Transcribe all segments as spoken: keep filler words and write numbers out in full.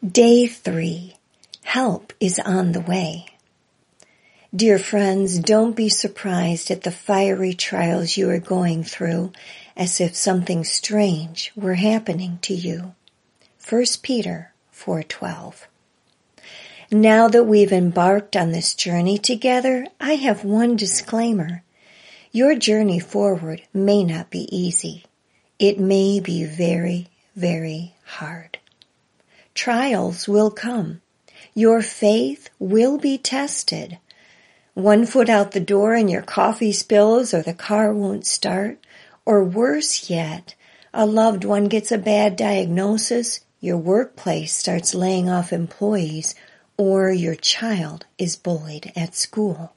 Day three. Help is on the way. Dear friends, don't be surprised at the fiery trials you are going through as if something strange were happening to you. First Peter four twelve. Now that we've embarked on this journey together, I have one disclaimer. Your journey forward may not be easy. It may be very, very hard. Trials will come. Your faith will be tested. One foot out the door and your coffee spills or the car won't start. Or worse yet, a loved one gets a bad diagnosis, your workplace starts laying off employees, or your child is bullied at school.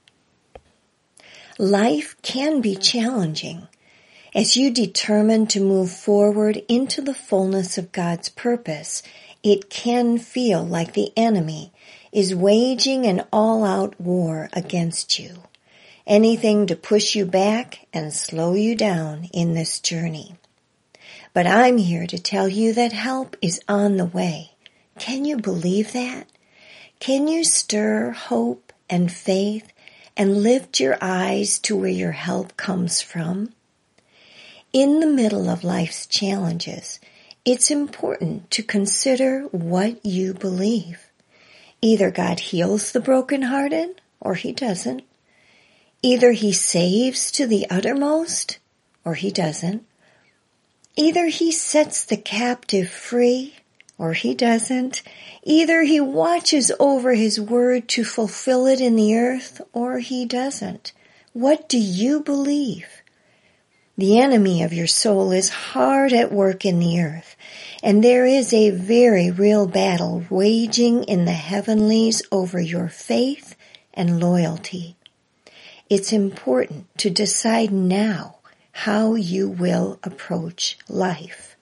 Life can be challenging. As you determine to move forward into the fullness of God's purpose, it can feel like the enemy is waging an all-out war against you. Anything to push you back and slow you down in this journey. But I'm here to tell you that help is on the way. Can you believe that? Can you stir hope and faith and lift your eyes to where your help comes from? In the middle of life's challenges, it's important to consider what you believe. Either God heals the brokenhearted, or he doesn't. Either he saves to the uttermost, or he doesn't. Either he sets the captive free, or he doesn't. Either he watches over his word to fulfill it in the earth, or he doesn't. What do you believe? The enemy of your soul is hard at work in the earth, and there is a very real battle waging in the heavenlies over your faith and loyalty. It's important to decide now how you will approach life.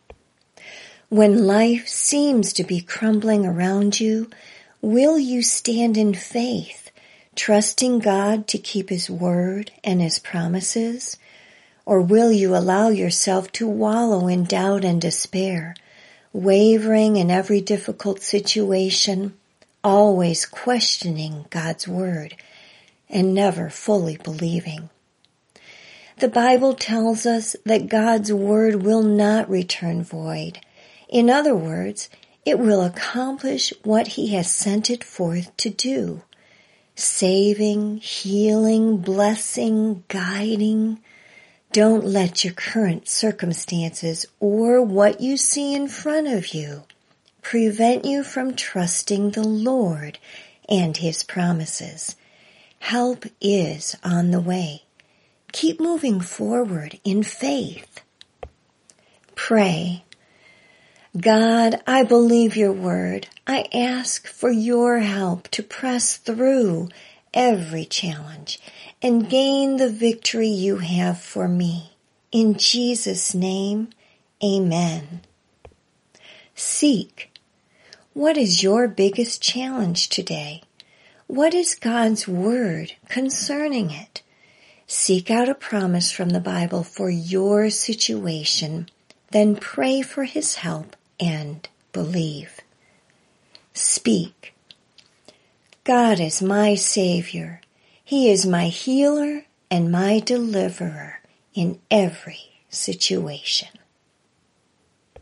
When life seems to be crumbling around you, will you stand in faith, trusting God to keep his word and his promises? Or will you allow yourself to wallow in doubt and despair, wavering in every difficult situation, always questioning God's word, and never fully believing? The Bible tells us that God's word will not return void. In other words, it will accomplish what he has sent it forth to do. Saving, healing, blessing, guiding. Don't let your current circumstances or what you see in front of you prevent you from trusting the Lord and his promises. Help is on the way. Keep moving forward in faith. Pray. God, I believe your word. I ask for your help to press through every challenge and gain the victory you have for me. In Jesus' name, amen. Seek. What is your biggest challenge today? What is God's word concerning it? Seek out a promise from the Bible for your situation, then pray for his help and believe. Speak. God is my Savior. He is my healer and my deliverer in every situation.